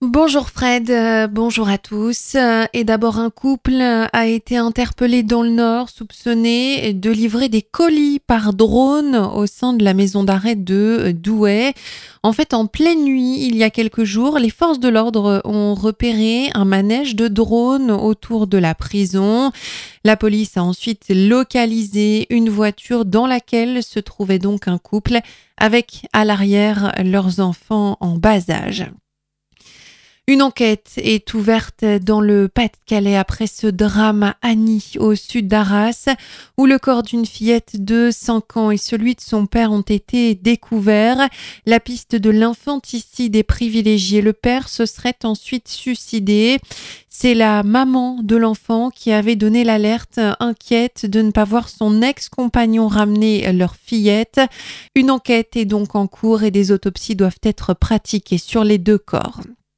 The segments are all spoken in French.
Bonjour Fred, bonjour à tous. Et d'abord, un couple a été interpellé dans le Nord, soupçonné de livrer des colis par drone au sein de la maison d'arrêt de Douai. En fait, en pleine nuit, il y a quelques jours, les forces de l'ordre ont repéré un manège de drones autour de la prison. La police a ensuite localisé une voiture dans laquelle se trouvait donc un couple avec à l'arrière leurs enfants en bas âge. Une enquête est ouverte dans le Pas-de-Calais après ce drame à Agny, au sud d'Arras, où le corps d'une fillette de 5 ans et celui de son père ont été découverts. La piste de l'infanticide est privilégiée. Le père se serait ensuite suicidé. C'est la maman de l'enfant qui avait donné l'alerte, inquiète de ne pas voir son ex-compagnon ramener leur fillette. Une enquête est donc en cours et des autopsies doivent être pratiquées sur les 2 corps.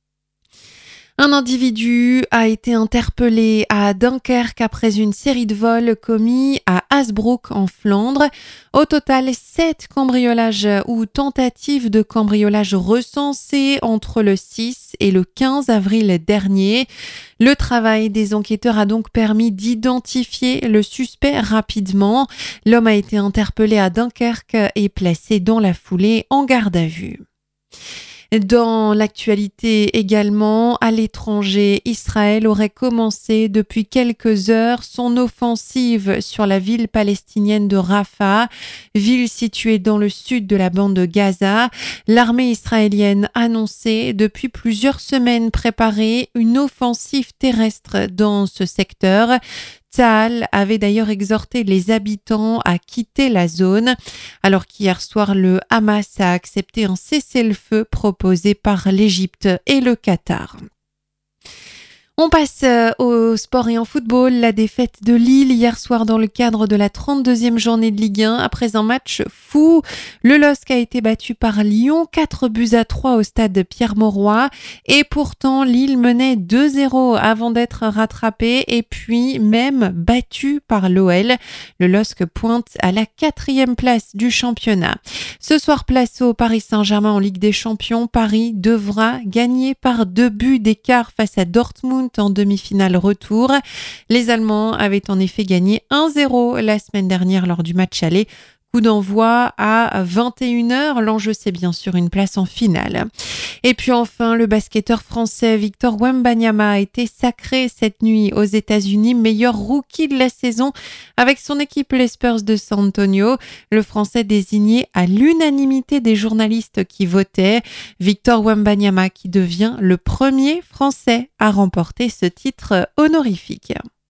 Un individu a été interpellé à Dunkerque après une série de vols commis à Hasbrook en Flandre. Au total, 7 cambriolages ou tentatives de cambriolage recensés entre le 6 et le 15 avril dernier. Le travail des enquêteurs a donc permis d'identifier le suspect rapidement. L'homme a été interpellé à Dunkerque et placé dans la foulée en garde à vue. Dans l'actualité également, à l'étranger, Israël aurait commencé depuis quelques heures son offensive sur la ville palestinienne de Rafah, ville située dans le sud de la bande de Gaza. L'armée israélienne annonçait depuis plusieurs semaines préparer une offensive terrestre dans ce secteur. Tsahal avait d'ailleurs exhorté les habitants à quitter la zone, alors qu'hier soir, le Hamas a accepté un cessez-le-feu proposé par l'Égypte et le Qatar. On passe au sport et en football. La défaite de Lille hier soir dans le cadre de la 32e journée de Ligue 1 après un match fou. Le LOSC a été battu par Lyon, 4-3 au stade Pierre-Mauroy. Et pourtant, Lille menait 2-0 avant d'être rattrapé et puis même battu par l'OL. Le LOSC pointe à la 4e place du championnat. Ce soir, place au Paris Saint-Germain en Ligue des Champions. Paris devra gagner par 2 buts d'écart face à Dortmund en demi-finale retour. Les Allemands avaient en effet gagné 1-0 la semaine dernière lors du match aller. Coup d'envoi à 21h. L'enjeu, c'est bien sûr une place en finale. Et puis enfin, le basketteur français Victor Wembanyama a été sacré cette nuit aux États-Unis meilleur rookie de la saison avec son équipe les Spurs de San Antonio. Le Français désigné à l'unanimité des journalistes qui votaient. Victor Wembanyama qui devient le premier Français à remporter ce titre honorifique.